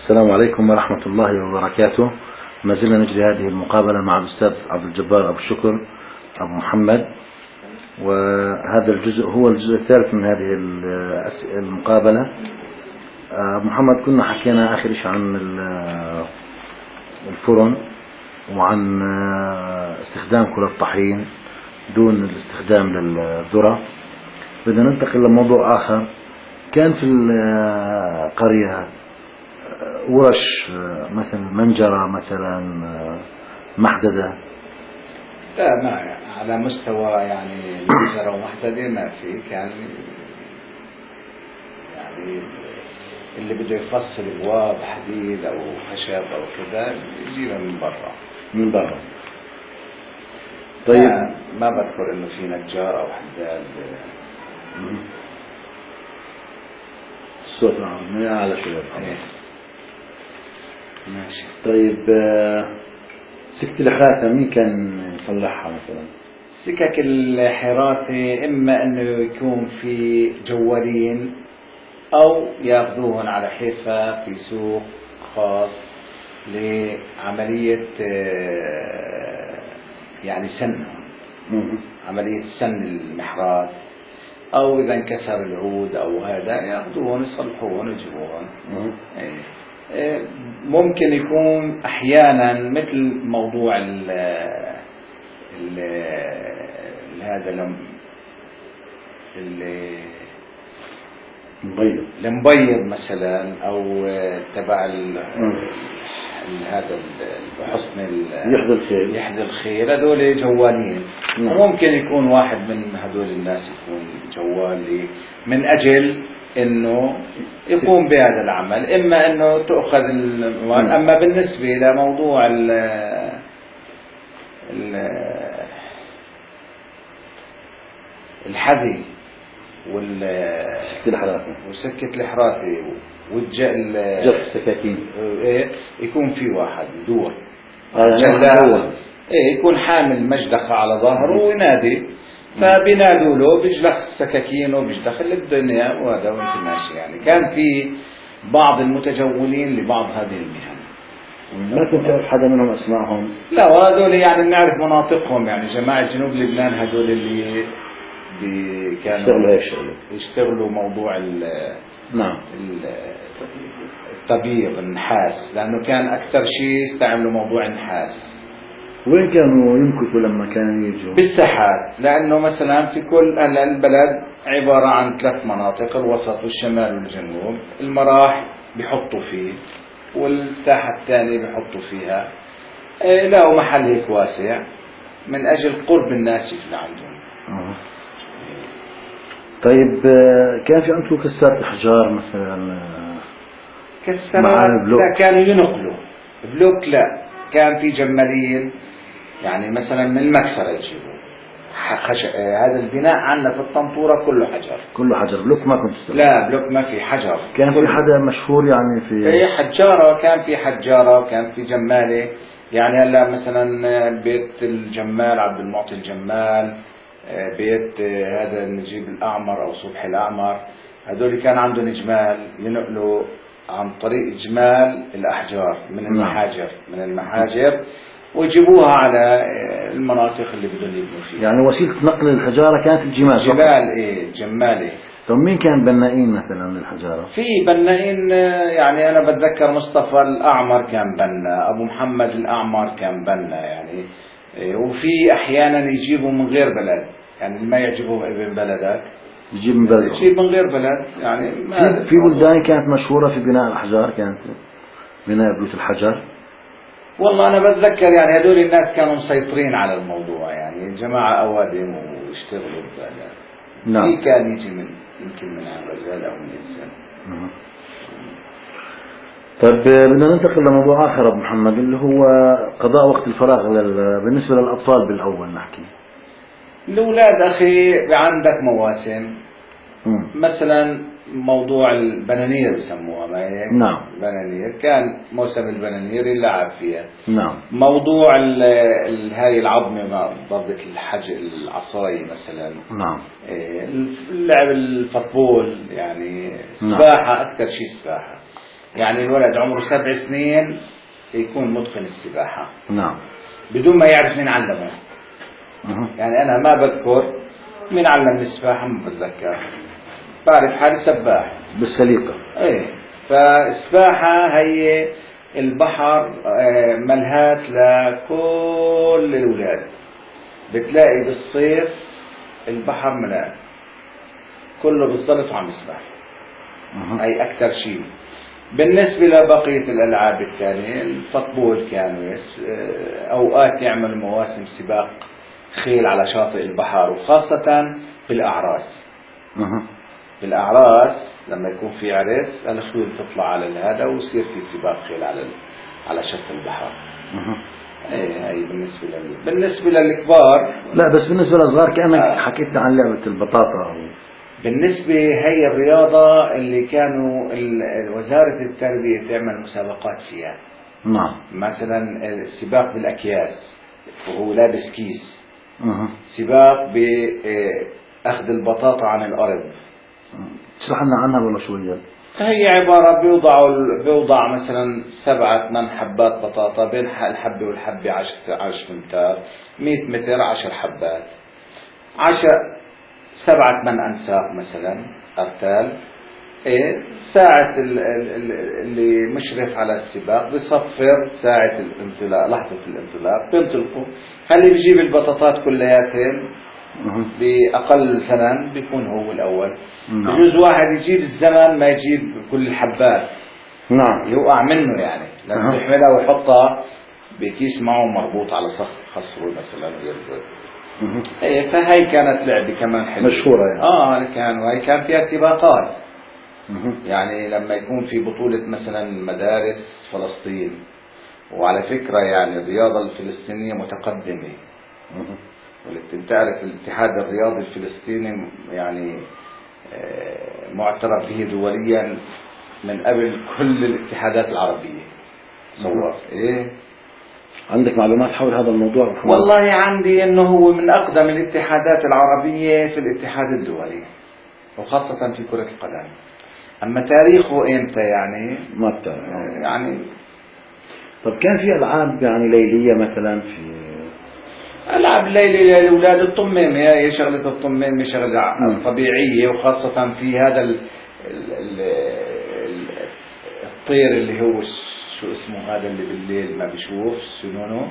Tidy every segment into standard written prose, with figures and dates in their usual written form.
السلام عليكم ورحمة الله وبركاته. ما زلنا نجري هذه المقابلة مع الأستاذ عبد الجبار أبو الشكر أبو محمد، وهذا الجزء هو الجزء الثالث من هذه المقابلة. أبو محمد، كنا حكينا آخر شيء عن الفرن وعن استخدام كرة الطحين دون الاستخدام للذرة. بدنا ننتقل لموضوع آخر. كان في القرية ورش مثل منجرة، مثلا محددة؟ لا، ما على مستوى يعني منجرة ومحددة ما في. كان يعني اللي بده يفصل ابواب حديد او خشب او كذا يجيبها من برا. طيب، ما بذكر انه في نجار او حداد. الصوت ما على شوية. ماشي. طيب، سكة الحراسة مين كان يصلحها مثلا؟ سكك الحراسة إما أنه يكون في جوالين أو يأخذوهن على حيفا في سوق خاص لعملية يعني سنهم، عملية سن المحراث، أو إذا انكسر العود أو هذا يأخذوهن يصلحوهن ويجيبوهن. ممكن يكون أحيانا مثل موضوع هذا المبيض مثلا، أو تبع هذا الحصن يحذي الخيل، هذول جوالين. ممكن يكون واحد من هذول الناس يكون جوال من أجل انه يقوم بهذا العمل، اما انه تؤخذ الاموال. اما بالنسبة لموضوع الحذي وسكة الحراسة جف السكاكين، يكون في واحد يدور جلاد، يكون حامل مجدخة على ظهره وينادي، فبينادوا له بيجلخ السكاكين وبيجلخ الدنيا وهذا وانت ماشي. يعني كان في بعض المتجولين لبعض هذه المهن. ما كنت تعرف حدا منهم اسمائهم؟ لا، وهذول يعني بنعرف مناطقهم، يعني جماعة جنوب لبنان هذول اللي كانوا يشتغلوا موضوع الطبيب النحاس، لأنه كان أكثر شيء يستعملوا موضوع النحاس. وين كانوا يمكثوا لما كانوا يجوا؟ بالساحات، لأنه مثلا في كل البلد عبارة عن 3 مناطق، الوسط والشمال والجنوب. المراح بيحطوا فيه، والساحة الثانية بيحطوا فيها. له محل هيك واسع من أجل قرب الناس اللي عندهم. طيب، كان في عندكم كسات أحجار مثلا؟ كسرات لا، كانوا ينقلوا بلوك. لا، كان في جمالين، يعني مثلا من المكسرة يجيبوا هذا البناء عندنا في الطنطورة كله حجر. بلوك ما كنت لا، بلوك ما في حجر. كان في حدا مشهور يعني في حجارة؟ كان في حجارة وكان في جمالة. يعني هلا مثلا بيت الجمال عبد المعطي الجمال، بيت هذا نجيب الأعمر أو صبحي الأعمر، هذول كان عندهم جمال ينقلوا عن طريق جمال الأحجار من المحاجر ويجيبوها على المناطق اللي بدهم يبنوا فيها. يعني وسيلة نقل الحجارة كانت الجمال. جمالة. طب مين كان بنائين مثلا للحجارة؟ في بنائين، يعني أنا بتذكر مصطفى الأعمر كان بنا، أبو محمد الأعمر كان بنا يعني. وفي أحيانا يجيبوا من غير بلد، يعني ما يعجبه ابن بلدك يجيب من بلد، يجيب من غير بلد. يعني في بلدان كانت مشهورة في بناء الأحجار، كانت بناء بيوت الحجر. والله أنا بتذكر يعني هذول الناس كانوا مسيطرين على الموضوع، يعني جماعة أوادم ويشتغلوا بهذا. نعم. في كان يجي يمكن من الرجال أو من الإنسان. طيب، بدنا ننتقل لموضوع آخر أبو محمد، اللي هو قضاء وقت الفراغ بالنسبة للأطفال. بالأول نحكي الأولاد أخي، عندك مواسم مثلا موضوع البنانير بسموها، ما هيك؟ نعم. البنانير كان موسم البنانير اللعب فيها. نعم. موضوع هاي العظمة ضربة العصاية مثلا. نعم. اللعب الفوتبول، يعني السباحة. أكثر شيء السباحة. يعني الولد عمره 7 سنين يكون متقن السباحة. نعم. بدون ما يعرف مين علمه. يعني أنا ما بذكر مين علمني السباحة، ما بتذكر، بعرف حالي سباح بالسليقة. ايه. فالسباحة هي البحر ملهات لكل الأولاد. بتلاقي بالصيف البحر ملان كله بالضبط وعم يسبح. هي أكثر شيء. بالنسبة لبقية الألعاب الثانية، الفطبول كانوا أوقات يعمل مواسم سباق خيل على شاطئ البحر، وخاصة بالأعراس. بالأعراس لما يكون في عرس الخيول تطلع على هذا ويصير في سباق خيل على شط البحر. ايه هي بالنسبة للكبار. لا بس بالنسبة للصغار كأنك حكيت عن لعبة البطاطا. بالنسبة هي الرياضة اللي كانوا وزارة التربية تعمل مسابقات فيها. نعم. مثلا السباق بالأكياس وهو لابس كيس. سباق بأخذ البطاطا عن الأرض. اشرح لنا عنها ولا شوية. هي عبارة بيوضع مثلا 7-8 حبات بطاطا بين الحبة والحبة 10 أمتار، 100 متر 10 حبات، 7-8 أنساق مثلا أرتال. ساعة اللي مشرف على السباق بيصفر ساعة الانطلاق، لحظة الانطلاق بينطلقوا. اللي بيجيب البطاطات كلياتهم بأقل ثمن بيكون هو الأول. بجوز واحد يجيب الزمن ما يجيب كل الحبات. نعم. يوقع منه يعني لما يحملها ويحطها بكيس معه مربوط على خصره مثلا يربط. فهي كانت لعبة كمان حلوة مشهورة يعني. وهي كان فيها سباقات. يعني لما يكون في بطولة مثلا مدارس فلسطين، وعلى فكرة يعني الرياضة الفلسطينية متقدمة. تعرف الاتحاد الرياضي الفلسطيني يعني معترف به دوليا من قبل كل الاتحادات العربية. صور عندك معلومات حول هذا الموضوع؟ والله عندي انه هو من اقدم الاتحادات العربية في الاتحاد الدولي، وخاصة في كرة القدم. اما تاريخه امتى يعني ما بتعرف يعني. طب كان في العاب يعني ليلية مثلا؟ في ألعاب ليلي للأولاد، الطميمة هي شغلة الطميمة شغلة طبيعية، وخاصة في هذا الطير اللي هو شو اسمه هذا اللي بالليل ما بيشوف سنونه،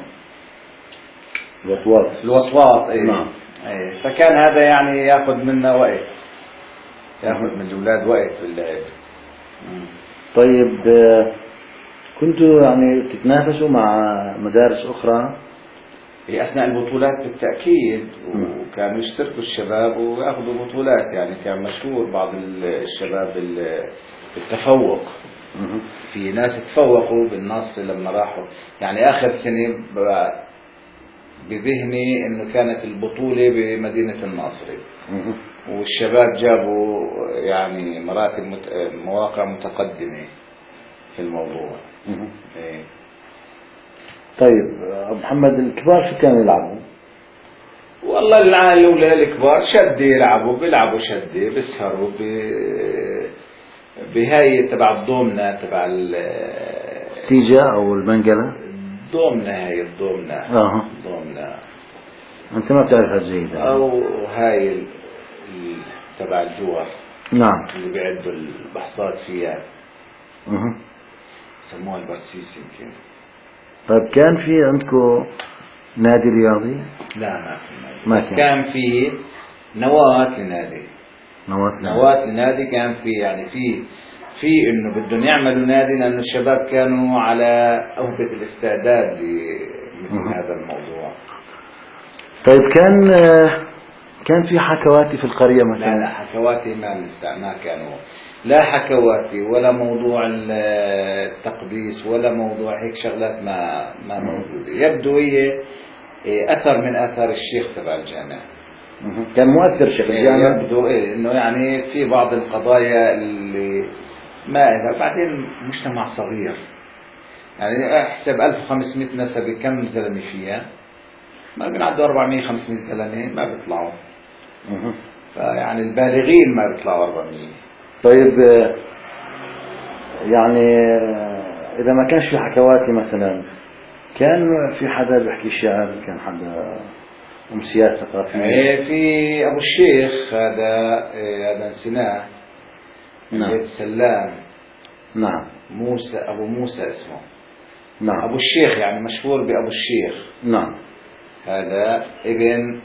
الوطواط. نعم. فكان هذا يعني ياخذ منا وقت، ياخذ من الأولاد وقت في اللعب. طيب كنتوا يعني تتنافسوا مع مدارس أخرى؟ في أثناء البطولات بالتأكيد، وكانوا يشتركوا الشباب ويأخذوا بطولات. يعني كان مشهور بعض الشباب بالتفوق. في ناس تفوقوا بالنصر لما راحوا. يعني آخر سنة بذهني إنه كانت البطولة بمدينة الناصري، والشباب جابوا يعني مواقع متقدمة في الموضوع. طيب أبو محمد، الكبار شو كانوا يلعبوا؟ والله الأولى الكبار شدة يلعبوا، بيلعبوا شدة، بيسهروا بهاي تبع الضومنة، تبع السيجا أو المنقلة. الضومنة، الضومنة. أنت ما بتعرفها جيدا. أو هاي تبع الجوار. نعم. اللي بيعدوا البحصات فيها. سموها البرسيس يمكن. طيب كان في عندكم نادي رياضي؟ لا ما في. كان في نواة لنادي. نواة لنادي كان في يعني في انه بدهم يعملوا نادي، لانه الشباب كانوا على أهبة الاستعداد لمثل هذا الموضوع. طيب كان في حكواتي في القرية مثلا؟ لا حكواتي ما كانوا، لا حكواتي ولا موضوع التقديس ولا موضوع هيك شغلات ما موجودة. يبدو هي أثر من آثار الشيخ تبع الجامع. كان مؤثر شيخ الجامع. يبدو انه يعني في بعض القضايا اللي ما بعدين مجتمع صغير. يعني احسب 1500 نسبة كم زلمة فيها؟ ما بنعدوا 400-500 زلمة ما بيطلعوا. فيعني البالغين ما بيطلعوا 400. طيب يعني إذا ما كانش في حكواتي مثلا، كان في حدا بيحكي شعر؟ كان حدا أمسيات ثقافية؟ في أبو الشيخ هذا نسيناه، نعم. بيت سلام. نعم. موسى، أبو موسى اسمه. نعم. أبو الشيخ يعني مشهور بأبو الشيخ. نعم. هذا ابن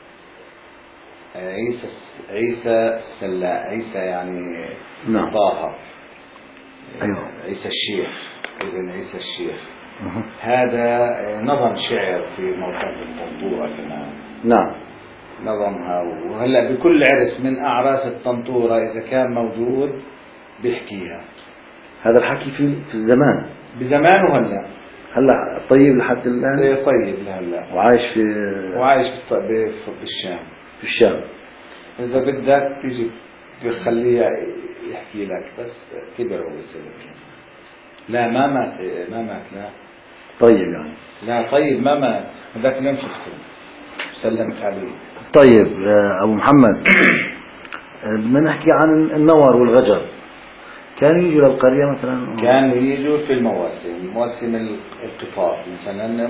عيسى السلام، عيسى يعني نعم. طه. أيوه. عيسى الشيخ، ابن عيسى الشيخ. أه. هذا نظم شعر في موقف الطنطورة كمان. نعم. نظمها، وهلا بكل عرس من أعراس الطنطورة إذا كان موجود بيحكيها. هذا الحكي في الزمان، بزمان وهلا. هلا طيب لحد الآن؟ طيب لهلا. وعايش بالشام. في الشام. إذا بدك تيجي بخليه يحكي لك، بس كبر هو السبب. لا ما مات لا. طيب يعني. لا طيب ما مات، هذاك اليوم شفته سلمت عليه. طيب أبو محمد، بدنا نحكي عن النور والغجر. كانوا يجوا للقرية مثلا؟ كانوا يجوا في مواسم القطار مثلا،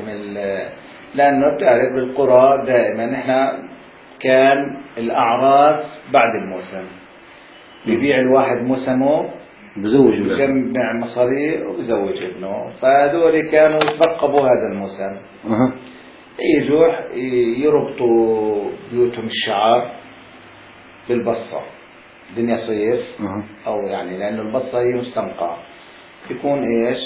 لأنه بتعرف بالقرى دائما احنا كان الأعراس بعد الموسم، بيبيع الواحد موسمه، بجمع مصاري وبزوج ابنه، فهذول كانوا يترقبوا هذا الموسم. يجوا يربطوا بيوتهم الشعر بالبصة، دنيا صيف أو يعني لأنه البصة هي مستنقع، يكون إيش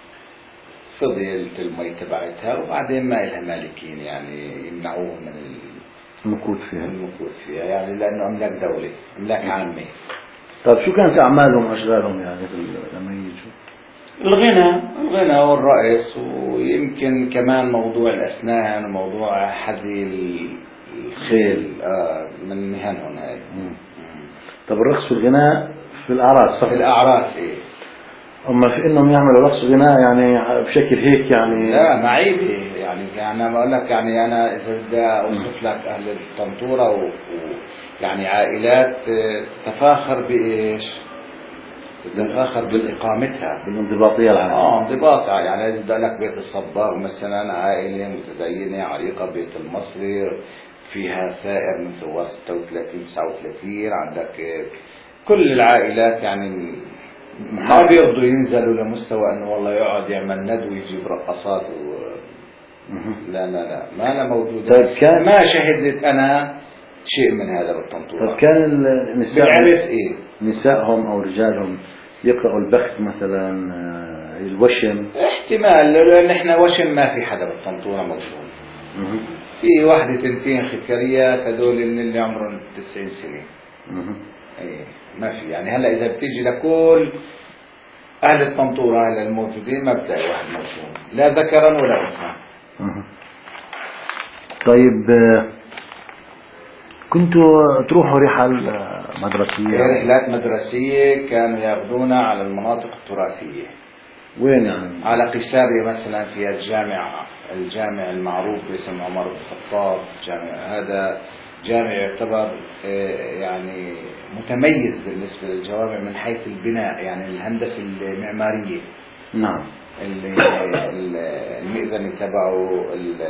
فضيلة المي تبعتها، وبعدين ما إلها مالكين يعني يمنعوه من المكوث فيها يعني لأنه أملاك دولة، أملاك عامة. طيب شو كانت أعمالهم وأشغالهم يعني لما يجوا؟ الغنى والرقص، ويمكن كمان موضوع الأسنان وموضوع حذي الخيل من مهنهم هاي. طب الرقص والغناء في الأعراس فقط؟ في الأعراس إيه. أما في إنهم يعملوا رقص وغناء يعني بشكل هيك يعني؟ لا معيبة يعني أنا بقول لك يعني أنا إذا بدي أوصف لك أهل الطنطورة يعني عائلات تفاخر بإيش؟ تتفاخر بإقامتها، بالانضباطية العامة. انضباطها يعني. إذا بدي لك بيت الصباغ مثلا، عائلة متدينة عريقة، بيت المصري فيها ثائر من ثوار 36 39، عندك كل العائلات يعني ما بيرضوا ينزلوا لمستوى انه والله يقعد يعمل ندوة ويجيب رقصات لا ما لا موجود. طيب ما شهدت انا شيء من هذا بالطنطورة. طيب كان النساء بالعرس ايه نسائهم او رجالهم يقرأوا البخت مثلا، الوشم؟ احتمال، لان احنا وشم ما في حدا بالطنطورة موجود. في واحدة تنتين خكريات هذول اللي عمرهم 90 سنة. ايه ما في يعني. هلا اذا بتيجي لكل اهل الطنطورة هلا الموجودين ما بتلاقي واحد موجود، لا ذكرا ولا انثى. طيب كنتوا تروحوا رحل مدرسية؟ رحلات مدرسية كانوا ياخذونا على المناطق التراثية. وين يعني؟ على قيسارية مثلا فيها الجامع المعروف باسم عمر بن الخطاب. هذا جامع يعتبر يعني متميز بالنسبة للجوامع من حيث البناء، يعني الهندسة المعمارية. نعم. المئذنة تبعه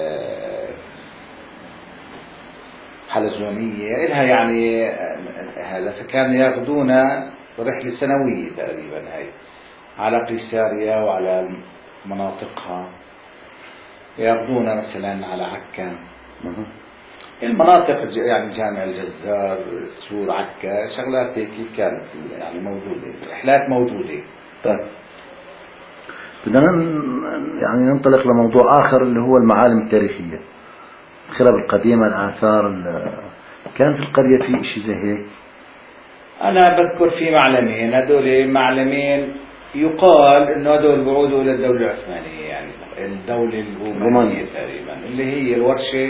حلزونية إلها يعني هذا. فكان ياخذونا رحلة سنوية تقريبا هاي على قيسارية وعلى مناطقها، ياخذونا مثلا على عكا، المناطق يعني جامع الجزار، سور عكا، شغلات هيك كانت يعني موجودة، رحلات موجودة. طيب بدنا يعني ننطلق لموضوع آخر اللي هو المعالم التاريخية، الخرب القديمة، الآثار. كان في القرية في شيء زي هيك؟ أنا بذكر في معلمين، هذول معلمين يقال إنه هذول بعودوا إلى الدولة العثمانية، يعني الدولة الرومانية تقريبا، اللي هي الورشة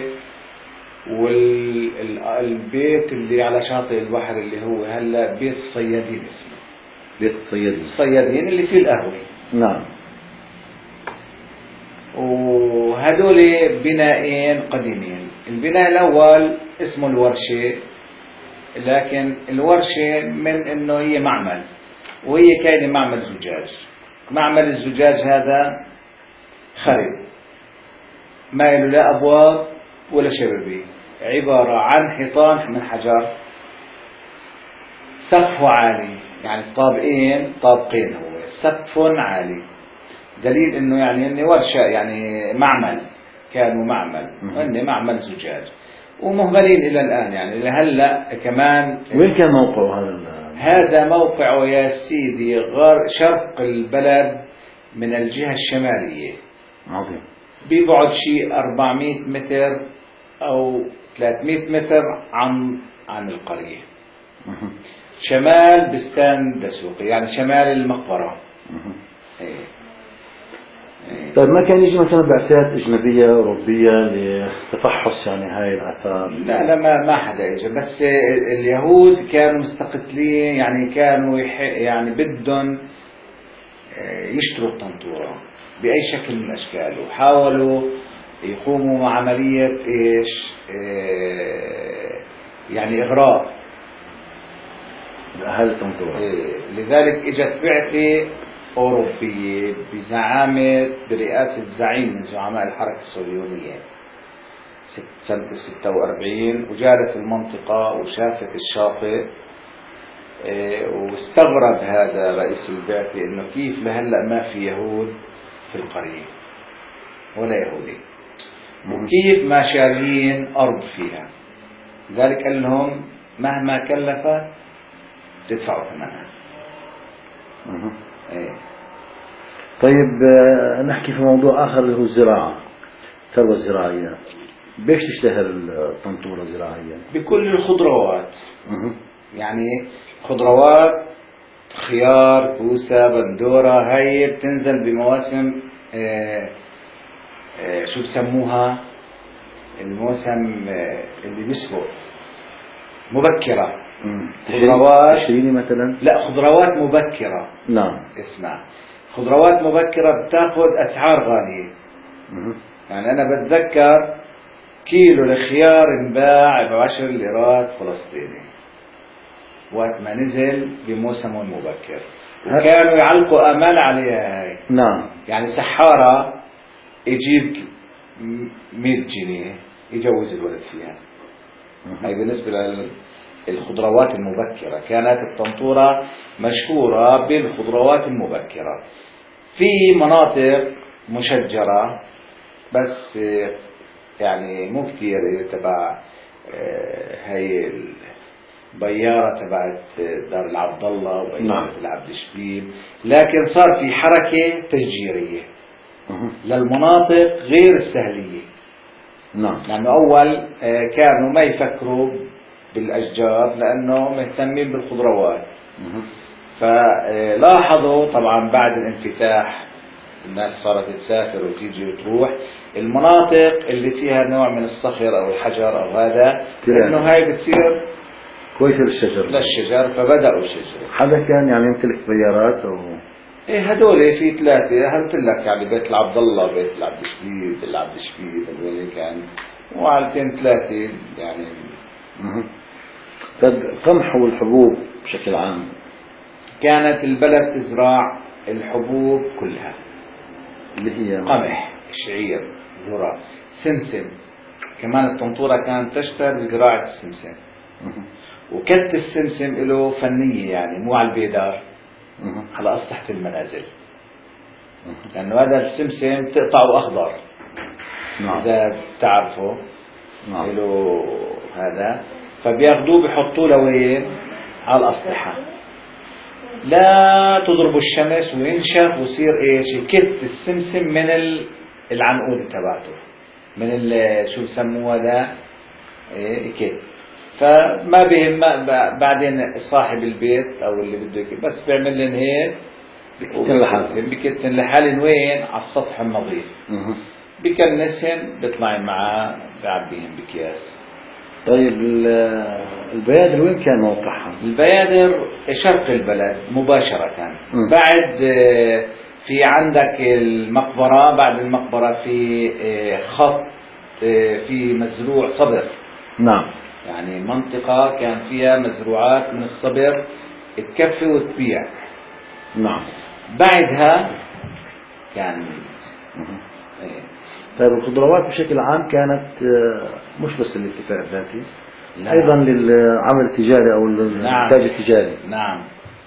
والبيت اللي على شاطئ البحر اللي هو هلا بيت الصيادين اسمه. بيت الصيادين اللي فيه القهوة. نعم. وهذول بنائين قديمين. البناء الأول اسمه الورشة، لكن الورشة من إنه هي معمل، وهي كاينة معمل زجاج. معمل الزجاج هذا خرب، ما له لا أبواب ولا شبابيك، عبارة عن حيطان من حجر، سقفه عالي، يعني طابقين هو سقف عالي، دليل انه يعني انه ورشة، يعني معمل، كانوا معمل، وإنه معمل زجاج، ومهملين الى الان، يعني لهلا كمان. وين كان موقعه هذا موقعه يا سيدي شرق البلد من الجهة الشمالية. عظيم. بيبعد شيء 400 متر او 300 متر عن القرية. شمال بستان دسوقي، يعني شمال المقبرة. طيب ما كان يجي مثلا بعثات أجنبية أوروبية لتفحص يعني هاي الآثار؟ لا ما حدا اجى، بس اليهود كانوا مستقتلين، يعني كانوا يعني بدهم يشتروا الطنطورة بأي شكل من الأشكال، وحاولوا يقوموا عملية يعني إغراء لأهل الطنطورة. لذلك اجت بعثة أوروبية برئاسة زعيم من زعماء الحركة الصهيونية سنة 46، وجالت المنطقة وشافت الشاطئ، واستغرب هذا رئيس البعثة انه كيف لهلا ما في يهود في القرية ولا يهودي، وكيف ما شارين أرض فيها. لذلك قال لهم مهما كلفت تدفعوا ثمنها. طيب نحكي في موضوع آخر اللي هو الزراعة، الثروة الزراعية. بيش تشتهر الطنطورة زراعيا؟ بكل الخضروات. يعني خضروات، خيار، كوسة، بندورة، هاي بتنزل بمواسم شو بسموها، الموسم اللي بيسبق مبكرة. خضروات تشريني مثلا؟ لا، خضروات مبكرة. نعم. اسمع، خضروات مبكرة بتاخذ أسعار غالية. يعني أنا بتذكر كيلو الخيار انباع ب10 ليرات فلسطيني وقت ما نزل بموسمه المبكر، وكانوا يعلقوا آمال عليها هاي. نعم. يعني سحارة يجيب 100 جنيه يجوز الولد فيها. هاي بالنسبة للخضروات المبكرة. كانت الطنطورة مشهورة بالخضروات المبكرة. في مناطق مشجرة بس يعني مو كتير، تبع هاي البيارة تبعت دار العبد الله وبيارة العبد الشبيب، لكن صار في حركة تشجيرية للمناطق غير السهلية. نعم. لأنه أول كانوا ما يفكروا بالأشجار لأنه مهتمين بالخضروات. فلاحظوا طبعا بعد الانفتاح الناس صارت تسافر وتيجي وتروح، المناطق اللي فيها نوع من الصخر أو الحجر أو هذا، إنه هاي بتصير كويسة للشجر، فبدأوا الشجر. حدا كان يعني يمتلك بيارات أو هدول في 3 قلت لك، يعني بيت العبد الله، بيت العبد الشبيب، هدول كان وعلتين 3 يعني. القمح والحبوب بشكل عام، كانت البلد تزرع الحبوب كلها، اللي هي قمح، شعير، ذرة، سمسم. كمان الطنطورة كانت تشتهر بزراعة السمسم. وكت السمسم له فنية، يعني مو على البيدار، على أسطحة المنازل، لأنه هذا السمسم تقطعه أخضر. نعم. إذا بتعرفه. نعم. له هذا، فبياخدوه بيحطوه لوين؟ على الأسطحة، لا تضرب الشمس وينشف ويصير ايش؟ يكت السمسم من العنقود تبعته، من شو بسموه هذا، يكت. فما بهم بعدين صاحب البيت او اللي بده يكت، بس بيعمل لهم هيك بكتن لحالهم وين؟ على السطح النظيف. بكنسهم بيطلع معاه بعبيهم بكياس. طيب البيادر وين كان موقعها؟ البيادر شرق البلد مباشرة. بعد في عندك المقبرة، بعد المقبرة في خط في مزروع صبر. نعم. يعني منطقة كان فيها مزروعات من الصبر تكفي وتبيع. نعم. بعدها كان إيه. طيب الخضروات بشكل عام كانت مش بس للاكتفاء الذاتي، لا. أيضا للعمل التجاري أو الإنتاج التجاري. نعم.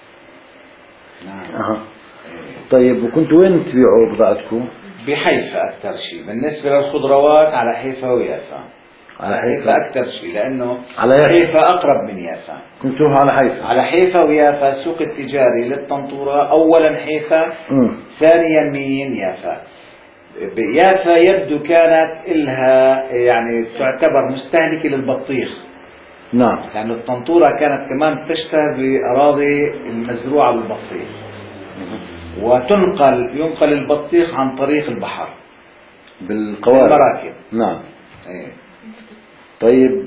أها. طيب وكنتوا وين تبيعوا بضاعتكم؟ بحيفا أكثر شيء بالنسبة للخضروات، على حيفا ويافا. على حيفا أكثر شيء لأنه على حيفا أقرب من يافا. كنت تروح على حيفا؟ على حيفا ويافا. السوق التجاري للطنطورة أولا حيفا، ثانيا مين؟ يافا. يافا يبدو كانت إلها يعني تعتبر مستهلكة للبطيخ. نعم. لأن الطنطورة كانت كمان تشتهر بأراضي المزروعة بالبطيخ، ينقل البطيخ عن طريق البحر بالقوارب المراكب. نعم. ايه. طيب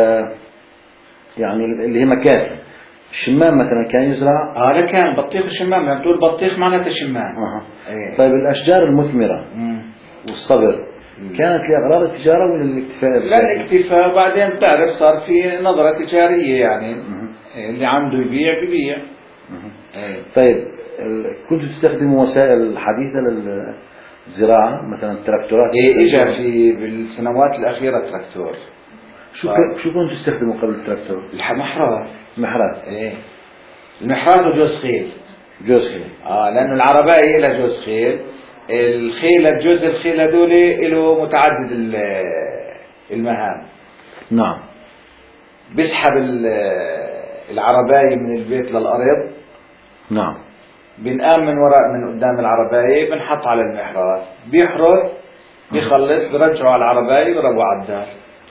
يعني اللي هي مكاتب الشمام مثلا كان يزرع؟ لا كان بطيخ الشمام، يعني بتقول بطيخ معناتها شمام. إيه. طيب الأشجار المثمرة والصبر كانت لأغراض التجارة ولا للاكتفاء؟ لا الاكتفاء، بعدين تعرف صار في نظرة تجارية يعني اللي عنده يبيع ببيع. طيب كنتوا تستخدموا وسائل حديثة للزراعة مثلا التراكتورات؟ اجى بالسنوات الأخيرة تراكتور. شو كنتوا تستخدموا قبل التراكتور؟ محرات. ايه المحرات وجوز خيل. جوز خيل. لأنه العرباية لها جوز خيل. جوز الخيل هذول له متعدد المهام. نعم. بيسحب العرباية من البيت للأرض. نعم. بنقام من وراء من قدام العرباية، بنحط على المحرات، بيحرث بيخلص برجعوا على العرباية بربوا على الدار.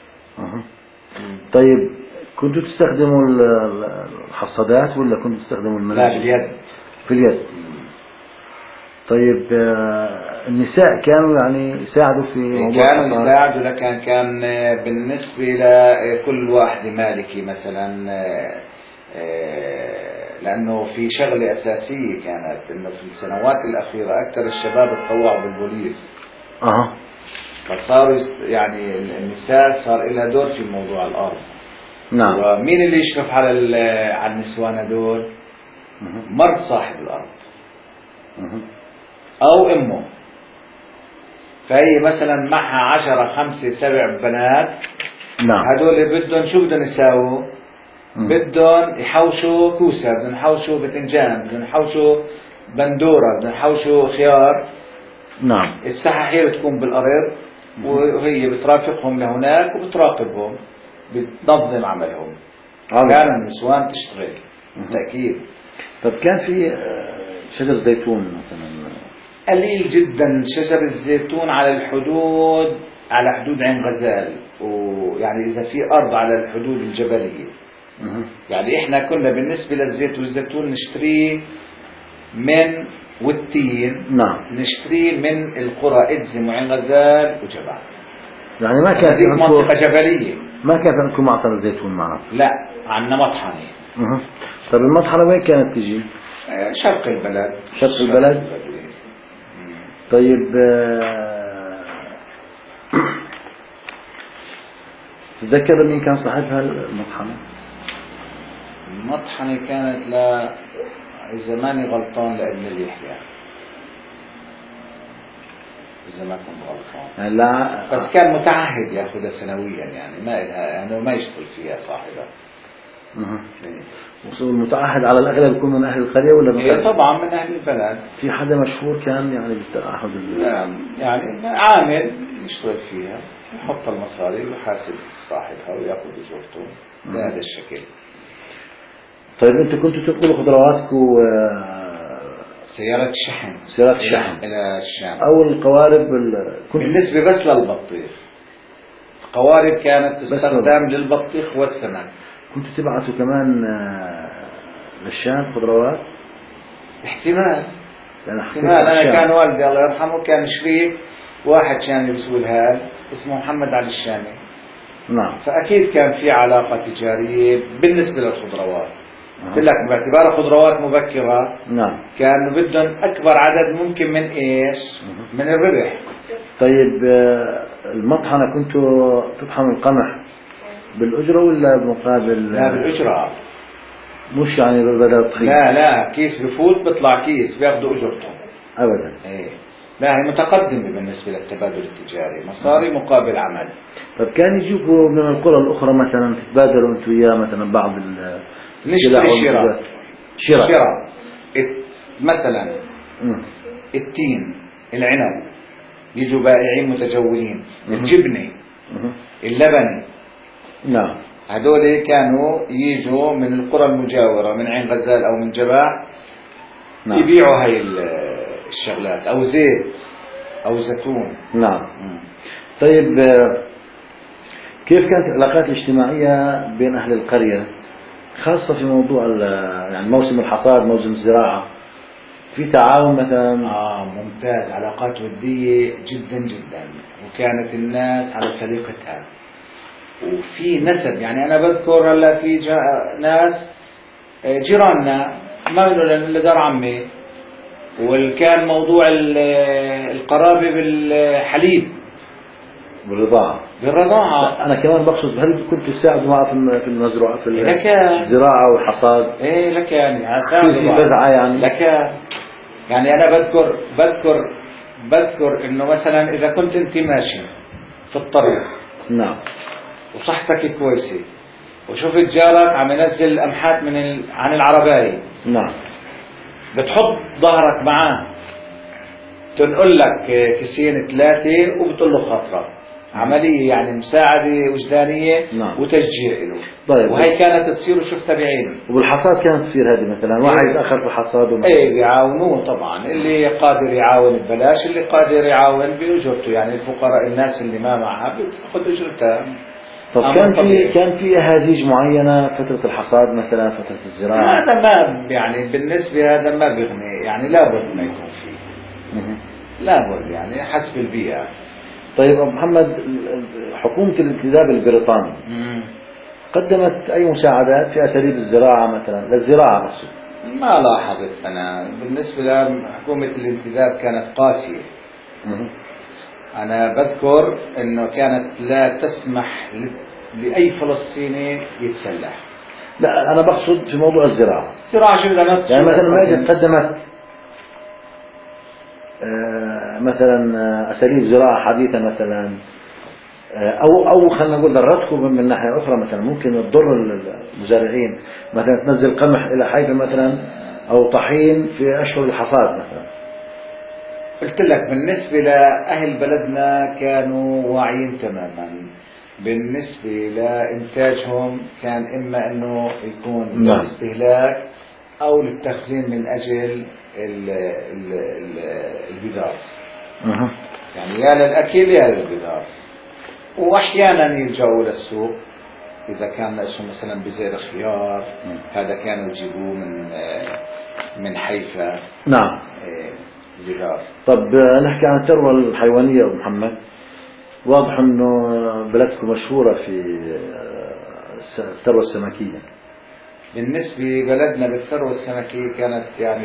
طيب كنتوا تستخدموا الحصادات ولا كنتوا تستخدموا المناجم؟ لا باليد. في اليد. طيب النساء كانوا يعني يساعدوا في موضوع كانوا يساعدوا، لكن كان بالنسبة لكل واحدة مالكي مثلا، لأنه في شغلة أساسية كانت إنه في السنوات الأخيرة أكثر الشباب اتطوعوا بالبوليس. فصاروا يعني النساء صار لها دور في موضوع الأرض. نعم. ومين اللي يشرف على النسوان هذول؟ مرت صاحب الأرض أو أمه. فهي مثلا معها 10 5 7 بنات. نعم. هذول بدهم شو بدهم يساووا؟ بدهم يحوشوا كوسة، بدهم يحوشوا باذنجان، بدهم يحوشوا بندورة، بدهم يحوشوا خيار. نعم. السحاحية بتكون بالأرض وهي بترافقهم لهناك وبتراقبهم، بتنظم عملهم. كان النسوان تشتغل بالتأكيد. طب كان في شجر زيتون مثلا؟ قليل جدا شجر الزيتون على حدود عين غزال، ويعني إذا في أرض على الحدود الجبلية. يعني إحنا كنا بالنسبة للزيت والزيتون نشتريه من والتين. نعم. نشتريه من القرى إدزم وعين غزال وجبع. يعني ما كانت منطقة جبلية. ما كانت عندكم معصرة زيتون معنا؟ لا، عندنا مطحنة. طيب المطحنة وين كانت تجي؟ شرق البلد. شرق البلد. طيب تذكر مين كان صاحبها المطحنة؟ المطحنة كانت إذا ماني غلطان لابن اليحيى، إذا ما كنت غلطان. لا بس كان متعهد ياخذها سنويا، يعني ما إلها يعني ما يشتغل فيها صاحبها. المتعهد على الأغلب يكون من أهل القرية ولا من طبعا من أهل البلد. في حدا مشهور كان يعني بالتعهد؟ يعني عامل يشتغل فيها، يحط المصاري ويحاسب صاحبها وياخذ اجرته بهذا الشكل. طيب انتم كنتوا تنقلوا خضرواتكم سيارات الشحن إلى الشام أو القوارب بالنسبة بس للبطيخ. القوارب كانت تستخدم للبطيخ والسمك. كنتوا تبعثوا كمان للشام خضروات؟ احتمال. أنا كان والدي الله يرحمه كان شريك واحد شامي بسوق الهال اسمه محمد علي الشامي. نعم. فأكيد كان في علاقة تجارية بالنسبة للخضروات. قلت لك باعتبارها خضروات مبكرة. نعم. كانوا بدهم أكبر عدد ممكن من إيش؟ من الربح. طيب المطحنة كنتوا تطحنوا القمح بالأجرة ولا بمقابل؟ لا بالأجرة. مش يعني بالبلد طحين. لا كيس بفوت بيطلع كيس بياخذوا اجرتهم ابدا. ايه. لا هي متقدمة بالنسبة للتبادل التجاري، مصاري مقابل عمل. طب كان يجيكوا من القرى الاخرى مثلا تتبادلوا انتم وياه مثلا بعض نشتري شراء مثلا مم. التين، العنب، يجوا بائعين متجولين، الجبنة، اللبن. نعم. هذول كانوا يجوا من القرى المجاورة من عين غزال أو من جباع. نعم. يبيعوا هاي الشغلات، أو زيت أو زيتون. نعم. طيب كيف كانت العلاقات الاجتماعية بين أهل القرية خاصة في موضوع يعني موسم الحصاد، موسم الزراعة، في تعاون مثلا؟ ممتاز، علاقات ودية جدا جدا، وكانت الناس على سليقتها وفي نسب. يعني أنا بذكر هلا في ناس جيراننا ما بيقولوا لدار عمي، وكان موضوع القرابة بالحليب بالرضاعة. أنا كمان بقصد، هل كنتوا تساعدوا معه في المزروعة في الزراعة والحصاد؟ إيه لك يعني في بزعة يعني لك. يعني أنا بذكر إنه مثلا إذا كنت أنت ماشي في الطريق. نعم. وصحتك كويسة وشفت جارك عم ينزل أمحات عن العرباية. نعم. بتحط ظهرك معاه، تنقل لك كيسين 3 وبتقول له خاطرك. عملية يعني مساعدة وجدانية. نعم. وتشجيع له. طيب. وهي كانت تصير وشفتها بعيني. وبالحصاد كانت تصير هذه مثلا واحد يتأخر في الحصاد بيعاونوه طبعا، اللي قادر يعاون ببلاش، اللي قادر يعاون بأجرته. يعني الفقراء، الناس اللي ما معها بتاخذ أجرتها. طب كان في أهازيج معينة فترة الحصاد مثلا، فترة الزراعة؟ هذا ما يعني بالنسبة هذا ما بيغني، يعني لابد ما يكون فيه. لابد يعني حسب البيئة. طيب أبو محمد، حكومة الانتداب البريطاني قدمت أي مساعدات في أساليب الزراعة مثلا للزراعة نفسه؟ ما لاحظت أنا. بالنسبة لحكومة الانتداب كانت قاسية. أنا بذكر أنه كانت لا تسمح لأي فلسطيني يتسلح. لا أنا بقصد في موضوع الزراعة. زراعة جدا يعني مثلا ما إذا قدمت مثلا أساليب زراعة حديثة مثلا، أو خلينا نقول ضرتكم من ناحية أخرى مثلا ممكن تضر المزارعين، مثلا تنزل قمح إلى حيفا مثلا أو طحين في أشهر الحصاد مثلا. قلت لك بالنسبة لأهل بلدنا كانوا واعيين تماما. بالنسبة لإنتاجهم كان إما أنه يكون للاستهلاك أو للتخزين من أجل البذار. يعني يا للأكل يا للبذار. وأحيانا يلجأوا للسوق إذا كان ناقصهم مثلا بزير خيار، هذا كانوا يجيبوه من حيفا. نعم. بذار. طب نحكي عن الثروة الحيوانية أبو محمد. واضح أنه بلدكم مشهورة في الثروة السمكية. بالنسبة بلدنا بالثروة السمكية كانت يعني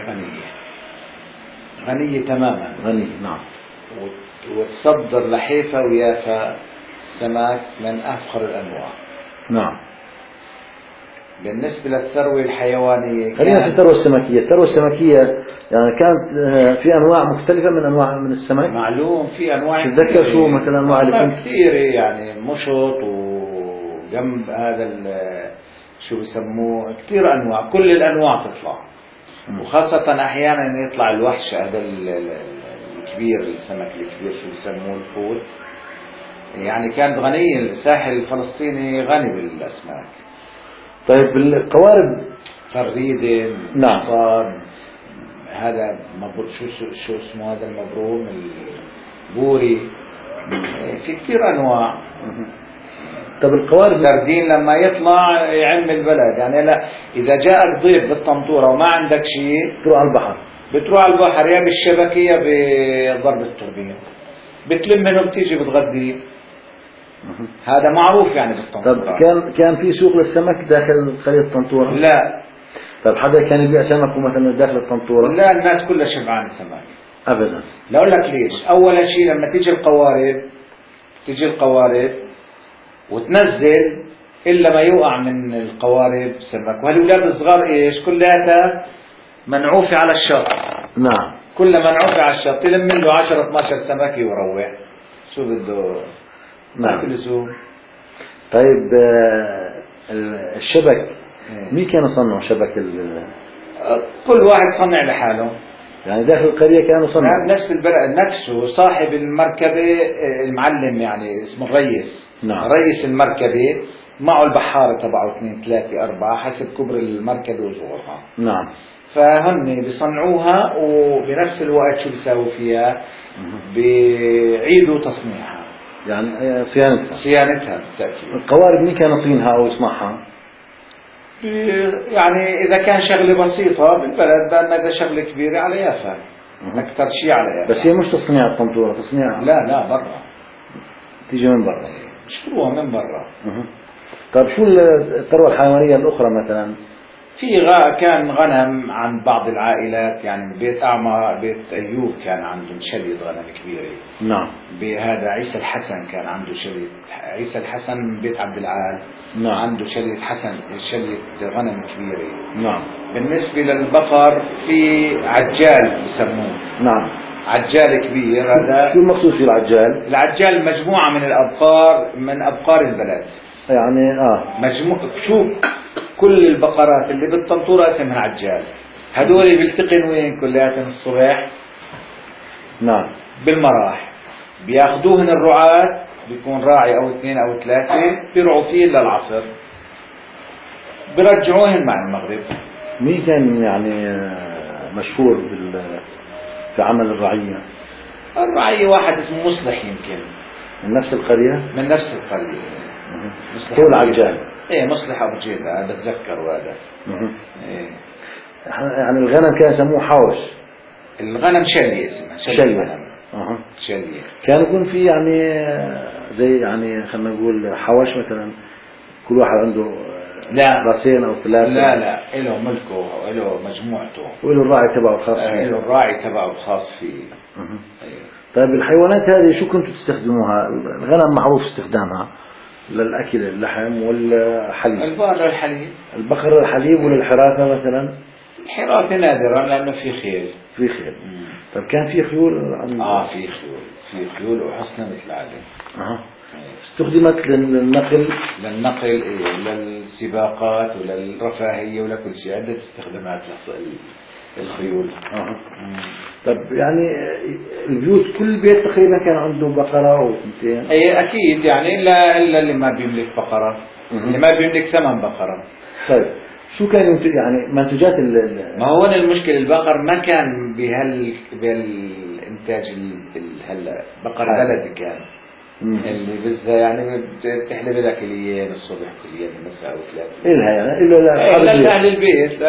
غنية تماما. غنية نعم. وتصدر لحيفا ويافا سمك من أفخر الأنواع. نعم. بالنسبة للثروة الحيوانية خلينا في الثروة السمكية. الثروة السمكية يعني كانت في أنواع مختلفة من السمك. معلوم في أنواع. تتذكر شو مثلا أنواع اللي كنت كثيرة يعني مشط وجنب هذا شو بسموه كثير أنواع. كل الأنواع تطلع. وخاصة أحيانا يطلع الوحش هذا الكبير، السمك الكبير شو بسموه الفول. يعني كانت غنية. الساحل الفلسطيني غني بالأسماك. طيب القوارب فريدة. نعم. هذا شو اسمه هذا المبروم البوري. في كثير أنواع. طب القوارب السردين لما يطلع يعم البلد. يعني لا إذا جاءك ضيف بالطنطورة وما عندك شيء تروح على البحر. بتروح على البحر يا بالشبكة يا بضرب التوربين. بتلم منهم تيجي بتغدي. هذا معروف يعني بالطنطورة. طب كان في سوق للسمك داخل قرية الطنطورة؟ لا. طب حدا كان يبيع سمك مثلا داخل الطنطورة؟ لا الناس كلها شبعان سمك. أبدا. لا أقول لك ليش. أول شيء لما تيجي القوارب وتنزل إلا ما يوقع من القوارب سمك. وهالأولاد الصغار إيش كلها منعوفة على الشط. نعم. كل منعوفة على الشط يلم له 10 12 سمكة ويروح. شو بده؟ نعم. كل لزوم. طيب الشبك مين كانوا صنعوا شبك كل واحد صنع لحاله. يعني داخل القرية كانوا صنعوا نفس البلد نفسه صاحب المركبة المعلم يعني اسمه الريس. نعم. رئيس المركبة معه البحارة تبعه 2 3 4 حسب كبر المركبة وصغرها. نعم. فهن بيصنعوها وبنفس الوقت شو بيساووا فيها؟ بيعيدوا تصنيعها. يعني صيانتها بالتأكيد. القوارب مين كان يصينها أو يصنعها؟ يعني إذا كان شغلة بسيطة بالبلد، بأن إذا شغلة كبيرة على يافا. أكثر شيء على يافا. بس هي مش تصنيع الطنطورة، تصنيع لا برا. تيجي من برا. اشتروها من برا. طيب شو الثروة الحيوانية الأخرى مثلا؟ كان غنم عند بعض العائلات، يعني بيت أعمى بيت أيوب كان عندهم شلة غنم كبيرة. نعم. بهذا عيسى الحسن كان عنده شلة. عيسى الحسن من بيت عبد العال. نعم. عنده شلة غنم كبيرة. نعم. بالنسبة للبقر في عجال بسموه. نعم. عجال كبير هذا. شو المقصود في العجال؟ العجال مجموعة من الأبقار، من أبقار البلد. يعني شو كل البقرات اللي بالطنطورة اسمها عجال. هدول بيلتقن وين كلياتهم الصبح؟ نعم. بالمراح. بياخذوهن الرعاة، بيكون راعي أو 2 أو 3 بيرعوا فيه للعصر، بيرجعوهن مع المغرب. مين كان يعني مشهور في عمل الرعية؟ الرعية واحد اسمه مصلح، يمكن من نفس القرية؟ من نفس القرية. هو العجال. ايه مصلح ابو جيدة، هذا بتذكر. وهذا إيه. يعني الغنم كان يسموه حوش. الغنم شلية اسمها شلية. شلية. كان يكون في يعني زي يعني خلينا نقول حوش مثلا، كل واحد عنده راسين او 3. لا له ملكه، له مجموعته، وله الراعي تبعه الخاص فيه. له الراعي تبعه الخاص فيه. طيب الحيوانات هذه شو كنتوا تستخدموها؟ الغنم معروف استخدامها للأكل، اللحم والحليب. البقر للحليب. البقر للحليب وللحراسة مثلا؟ الحراسة نادرا لأنه في خيل. في خيل. طيب كان في خيول؟ في خيول وحصنة مثل عادة. استخدمت للنقل؟ للنقل وللسباقات وللرفاهية ولكل شيء، عدة استخدامات الخيول. طب يعني البيوت كل بيت تقريبا كان عنده بقرة أو 2؟ اي اكيد، يعني الا اللي ما بيملك بقرة. اللي ما بيملك 8 بقرة. طيب شو كان يعني منتجات ما هو المشكلة البقر ما كان بهالانتاج هلا بقر بلدي كان. اللي بزها يعني بتحلب لك كليين الصبح كليين المساء و3. إلها يعني إلا أهل البيت.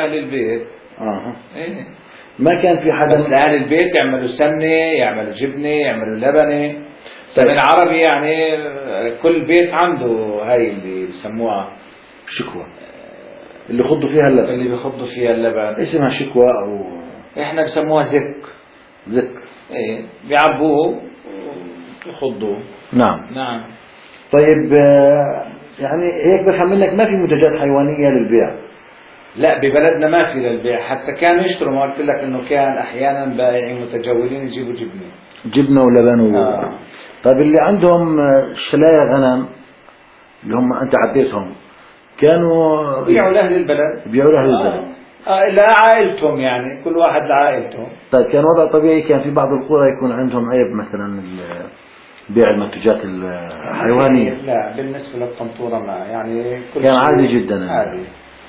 إيه. ما كان في حدا. بس أهل البيت يعملوا سمنة، يعملوا جبنة، يعملوا لبنة. سمن عربي يعني كل بيت عنده هاي اللي بسموها شكوى، اللي يخضوا فيها اللبن. اللي بيخضوا فيها اللبن اسمها شكوى أو إحنا بسموها زك. إيه بيعبوه ويخضوه. نعم. طيب يعني هيك بفهم منك ما في منتجات حيوانية للبيع؟ لا ببلدنا ما في للبيع، حتى كانوا يشتروا. ما قلت لك انه كان احيانا بائعين متجولين يجيبوا جبنه ولبن طيب اللي عندهم شلايا غنم اللي هم انت عديتهم كانوا بيعوا لاهل البلد. لعائلتهم، يعني كل واحد لعائلته. طيب كان وضع طبيعي، كان في بعض القرى يكون عندهم عيب مثلا بيع المنتجات الحيوانية؟ لا بالنسبة للطنطورة ما يعني كان عادي جدا. عادي.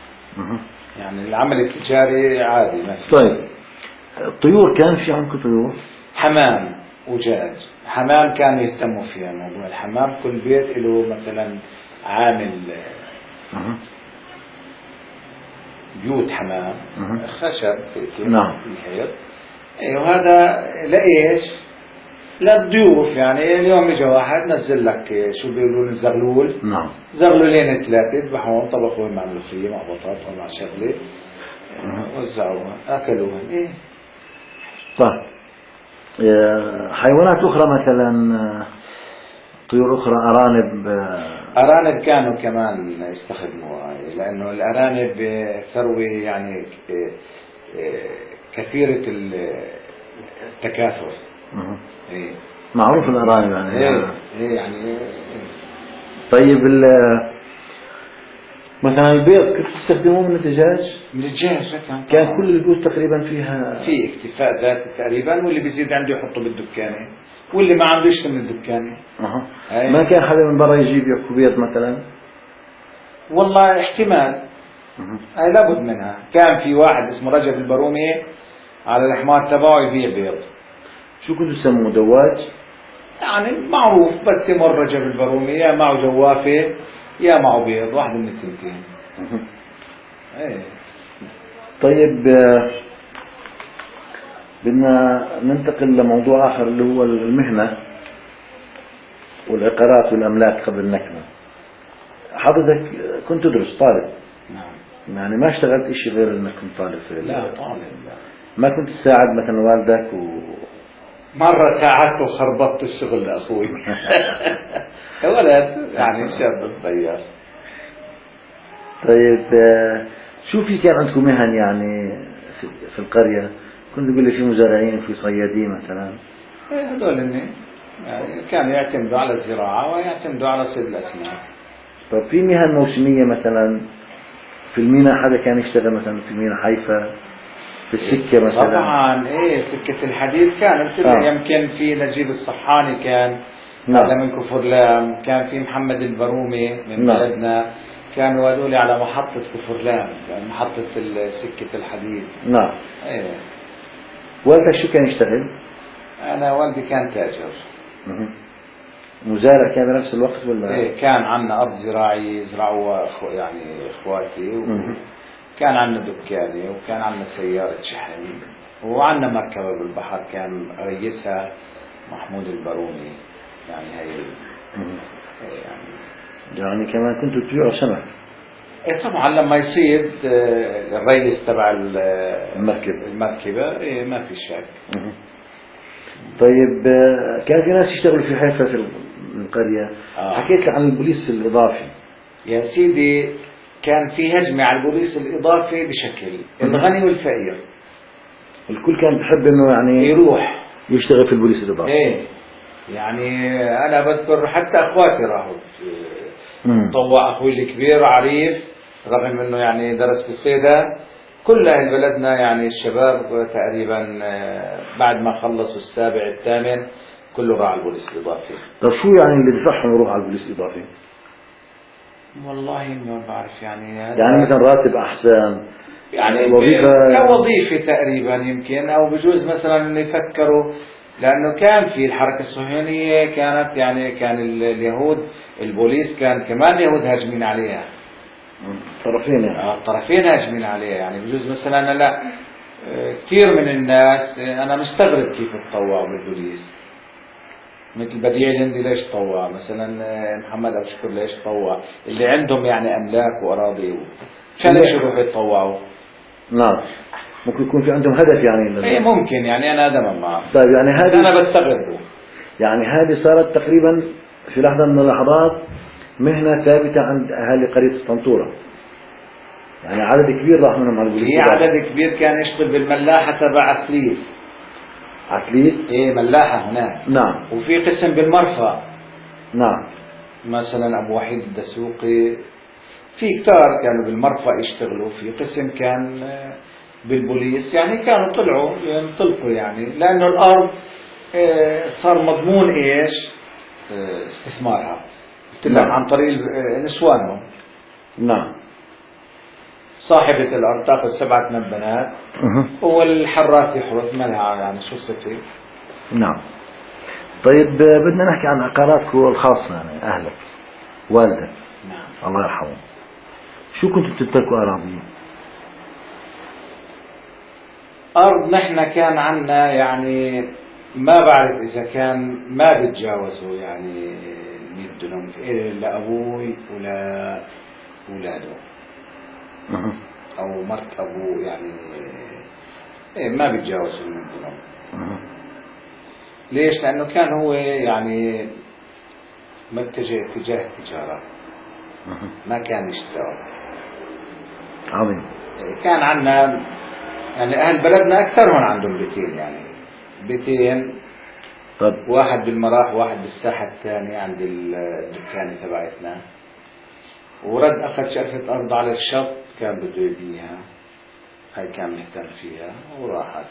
يعني العمل التجاري عادي. طيب الطيور كان في عندكم طيور؟ حمام وجاج. حمام كانوا يهتموا فيها، موضوع الحمام كل بيت له مثلا عامل بيوت حمام خشب في الحيط. وهذا لإيش؟ للضيوف. يعني اليوم اجى واحد نزل لك شو بيقولون الزغلول. زغلولين 3 ذبحوهم طبخوهم مع ملوخية مع بطاطا مع شغلة وزعوها أكلوها. طيب حيوانات أخرى مثلا طيور أخرى أرانب أرانب كانوا كمان يستخدموها، لأنه الأرانب ثروة يعني كثيرة التكاثر. إيه. معروف الأرانب يعني. إيه يعني. طيب مثلا البيض كيف تستخدموه من الدجاج؟ من الدجاج كان كل البيوت تقريبا فيها في اكتفاء ذاتي تقريبا، واللي بيزيد عنده يحطه بالدكانة، واللي ما عنده يشتري من الدكانة. ما كان حدا من برا يجيب يحكوا بيض مثلا؟ والله احتمال. لابد منها. كان في واحد اسمه رجب البرومي على الحمار تبعه يبيع بيض. شو كنتوا تسموه، دواج؟ يعني معروف، بس يمر رجب البرومي يا معه جوافة يا معه بيض، واحد من الثنتين. ايه. طيب بدنا ننتقل لموضوع آخر اللي هو المهنة والعقارات والأملاك قبل النكبة. حضرتك كنت تدرس طالب؟ نعم. يعني ما اشتغلت إشي غير إنك كنت طالب؟ لا طالب. لا. ما كنت تساعد مثلا والدك مرة ساعدت وخربطت الشغل لأخوي. ولد يعني شاب صغير. طيب شو في كان عندكم مهن يعني في القرية؟ كنت تقول لي في مزارعين، في صيادين مثلا. هذول يعني كانوا يعتمدوا على الزراعة ويعتمدوا على صيد الأسماك. طيب في مهن موسمية مثلا في الميناء، حدا كان يشتغل مثلا في ميناء حيفا في السكة مثلا؟ طبعا سكة الحديد كانت يمكن في نجيب الصحاني كان هذا من كفرلام، كان في محمد البرومي من بلدنا، كانوا هذول على محطة كفرلام، محطة سكة الحديد. نعم. والدك شو كان يشتغل؟ أنا والدي كان تاجر. مزارع كان بنفس الوقت ولا؟ كان عندنا أرض زراعية يزرعوها يعني إخواتي، وكان عندنا دكانة، وكان عندنا سيارة شحن، وعندنا مركبة بالبحر كان رئيسها محمود البرومي. يعني هي يعني كمان كنتوا تبيعوا سمك؟ طبعا لما يصيد الرئيس تبع المركبة ما في شك. طيب كان في ناس يشتغلوا في حيفا في القرية. حكيت لي عن البوليس الإضافي. يا سيدي كان في هجمة على البوليس الإضافي بشكل، الغني والفقير الكل كان بحب انه يعني يروح يشتغل في البوليس الإضافي. يعني أنا بذكر حتى أخواتي راحوا. طوع أخوي الكبير عريف، رغم أنه يعني درس في الصيدا. كل أهل بلدنا يعني الشباب تقريبا بعد ما خلصوا السابع الثامن كله راح على البوليس الإضافي. طيب شو يعني اللي دفعهم يروح على البوليس الإضافي؟ والله ما بعرف يعني مثلا راتب أحسن، يعني وظيفة تقريبا يمكن، أو بجوز مثلا إنه يفكروا، لأنه كان في الحركة الصهيونية كانت يعني كان اليهود البوليس كان كمان اليهود هاجمين عليها. طرفين يعني. الطرفين هاجمين عليها. يعني بجوز مثلا لا كثير من الناس أنا مستغرب كيف تطوعوا بالبوليس، مثل بديع الهندي ليش طوع، مثلا محمد أبو شكر ليش طوع، اللي عندهم يعني أملاك وأراضي كان ليش يروحوا يتطوعوا؟ نعم ممكن يكون في عندهم هدف يعني. ممكن يعني أنا هذا ما أعرف. طيب يعني هذه أنا بستغربه. يعني هذه صارت تقريبا في لحظة من اللحظات مهنة ثابتة عند أهالي قرية الطنطورة. يعني عدد كبير راح منهم على البوليس. في عدد كبير كان يشتغل بالملاحة تبع عتليت. عتليت؟ ملاحة هناك. نعم. وفي قسم بالمرفأ. نعم. مثلا أبو وحيد الدسوقي، في كتار كانوا بالمرفأ يشتغلوا. في قسم كان بالبوليس، يعني كانوا طلعوا ينطلقوا يعني، لأنه الأرض صار مضمون استثمارها. قلت لك عن طريق نسوانهم. نعم. صاحبة الأرض تأخذ 7 بنات والحراث يحرث مالها يعني شو صفي. نعم. طيب بدنا نحكي عن عقاراتك الخاصة، يعني أهلك والدك. نعم. الله يرحمه. شو كنتوا تمتلكوا أراضي؟ أرض نحن كان عنا يعني ما بعرف إذا كان ما بتجاوزوا يعني 100 دنم لأبوي ولا أولاده أو مرت أبوه، يعني ما بتجاوزوا 100 دنم. ليش؟ لأنه كان هو يعني متجه اتجاه التجارة، ما كان يشتغل. عظيم. كان عندنا يعني أهل بلدنا أكثرهم عندهم بيتين، يعني بيتين، طب واحد بالمراح واحد بالساحة الثانية عند الدكانة تبعتنا، ورد أخذ شقفة أرض على الشط كان بده يبنيها، هاي كان مهتم فيها وراحت.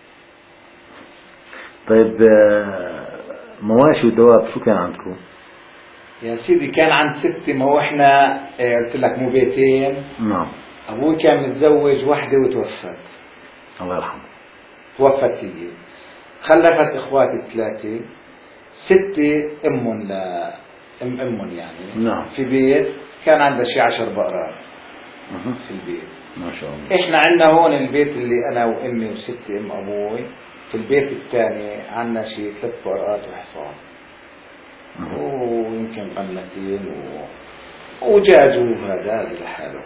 طيب مواشي ودواب شو كان عندكم؟ يا سيدي كان عند ستي، ما هو احنا قلت لك مو بيتين. نعم. أبوي كان متزوج وحدة وتوفت، الله يرحمه. توفت هي، خلفت إخواتي 3، ستة أمهم يعني. نعم. في بيت كان عندها شي 10 بقرات في البيت. ما شاء الله. احنا عندنا هون البيت اللي انا وامي وستي ام ابوي، في البيت الثاني عندنا شي 3 بقرات وحصان، ويمكن غنتين وجاج وهذا لحاله.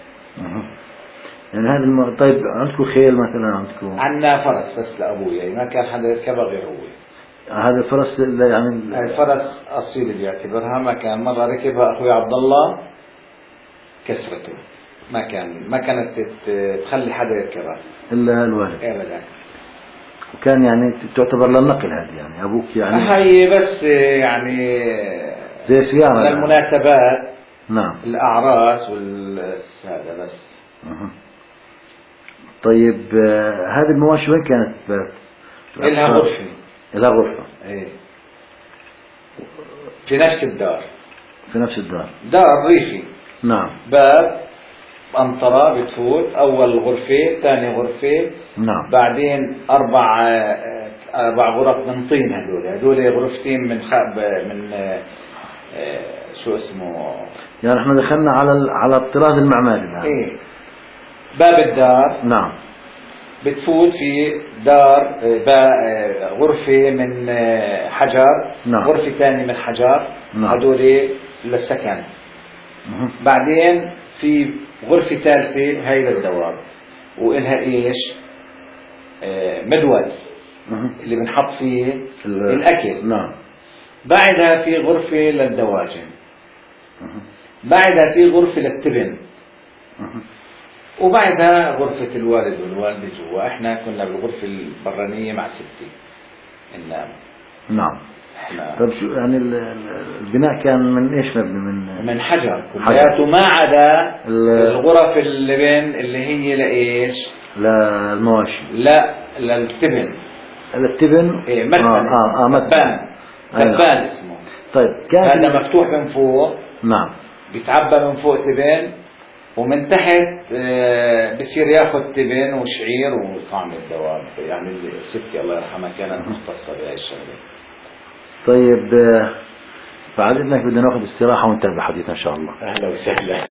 يعني هذا طيب عندكم خيل مثلا؟ عندكم؟ عندنا فرس بس لابوي، يعني ما كان حدا يركبها غير هو. هذا الفرس يعني الفرس اصيل بيعتبرها، ما كان مره ركبها اخوي عبد الله كسرته، ما كانت تخلي حدا يركبها الا الوالد. ابدا. وكان يعني تعتبر للنقل هذه، يعني ابوك يعني هي بس يعني زي سيارة للمناسبات. نعم. الأعراس هذا بس. طيب هذه المواشي وين كانت؟ إلها غرفة. لها غرفة. ايه في نفس الدار. في نفس الدار. دار ريفي. نعم. باب أنطرة بتفوت، أول غرفة، ثاني غرفة. نعم. بعدين أربع غرف من طين، هذول غرفتين من شو اسمه، يعني احنا دخلنا على الطراز المعماري الآن. ايه باب الدار. نعم. بتفوت في دار غرفة من حجر. نعم. غرفة ثانية من حجر. نعم. هذول للسكن. بعدين في غرفة ثالثة هاي للدواب، وإلها إيش مدود اللي بنحط فيه الأكل. نعم. بعدها في غرفة للدواجن. بعدها في غرفة للتبن. وبعدها غرفة الوالد والوالدة جوا. احنا كنا بالغرفة البرانية مع ستي ننام. نعم. طيب شو يعني البناء كان من ايش مبني؟ من حجر كلياته، ما عدا الغرف اللي بين اللي هي لايش؟ للمواشي. لا للتبن. التبن. ايه متبان. تبان اسمه. طيب كان هذا مفتوح من فوق. نعم. بيتعبى من فوق تبن، ومن تحت بصير ياخذ تبن وشعير وطعم الدواب. يعني ستي الله يرحمها كانت مختصة بهاي الشغله. طيب بعد اذنك بدنا ناخذ استراحة وننتهي بحديثنا ان شاء الله. اهلا وسهلا.